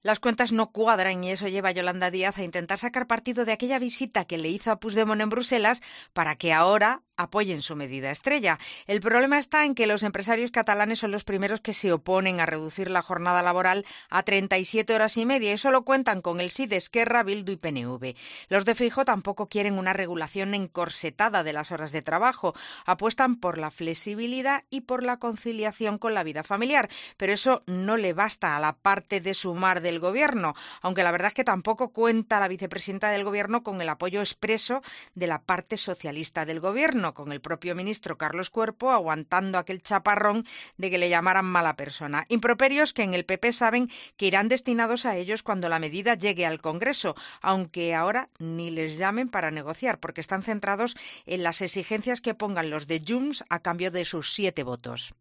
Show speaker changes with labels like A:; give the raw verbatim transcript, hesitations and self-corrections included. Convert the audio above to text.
A: Las cuentas no cuadran y eso lleva a Yolanda Díaz a intentar sacar partido de aquella visita que le hizo a Puigdemont en Bruselas para que ahora apoyen su medida estrella. El problema está en que los empresarios catalanes son los primeros que se oponen a reducir la jornada laboral a treinta y siete horas y media y solo cuentan con el sí de Esquerra, Bildu y P N V. Los de Feijóo tampoco quieren una regulación encorsetada de las horas de trabajo. Apuestan por la flexibilidad y por la conciliación con la vida familiar, pero eso no le basta a la parte de sumar del Gobierno, aunque la verdad es que tampoco cuenta la vicepresidenta del Gobierno con el apoyo expreso de la parte socialista del Gobierno, con el propio ministro Carlos Cuerpo aguantando aquel chaparrón de que le llamaran mala persona. Improperios que en el P P saben que irán destinados a ellos cuando la medida llegue al Congreso, aunque ahora ni les llamen para negociar, porque están centrados en las exigencias que pongan los de Junts a cambio de sus siete votos.